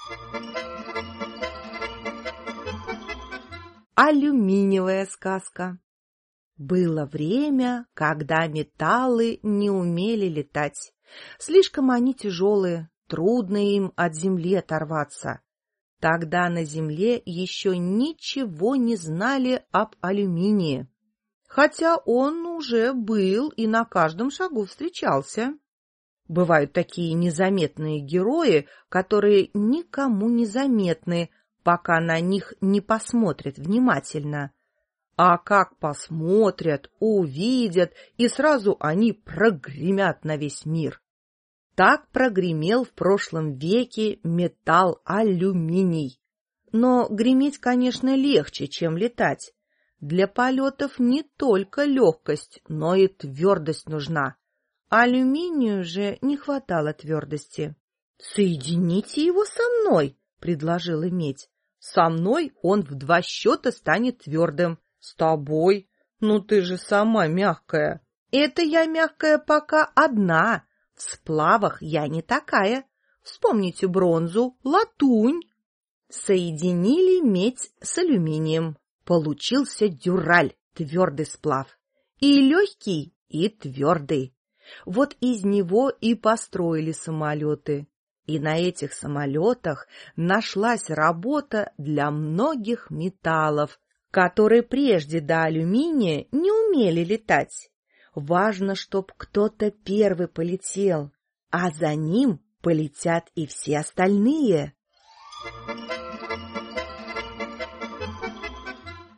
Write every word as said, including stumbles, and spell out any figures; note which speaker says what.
Speaker 1: Алюминиевая сказка. Было время, когда металлы не умели летать. Слишком они тяжелые, трудно им от земли оторваться. Тогда на земле еще ничего не знали об алюминии, хотя он уже был и на каждом шагу встречался. Бывают такие незаметные герои, которые никому не заметны, пока на них не посмотрят внимательно. А как посмотрят, увидят, и сразу они прогремят на весь мир. Так прогремел в прошлом веке металл алюминий. Но греметь, конечно, легче, чем летать. Для полетов не только легкость, но и твердость нужна. Алюминию же не хватало твердости. — Соедините его со мной, — предложила медь. — Со мной он в два счета станет твердым. С тобой? Ну ты же сама мягкая. Это я мягкая пока одна. В сплавах я не такая. Вспомните бронзу, латунь. Соединили медь с алюминием. Получился дюраль, твердый сплав. И легкий, и твердый. Вот из него и построили самолеты. И на этих самолетах нашлась работа для многих металлов, которые прежде до алюминия не умели летать. Важно, чтоб кто-то первый полетел, а за ним полетят и все остальные.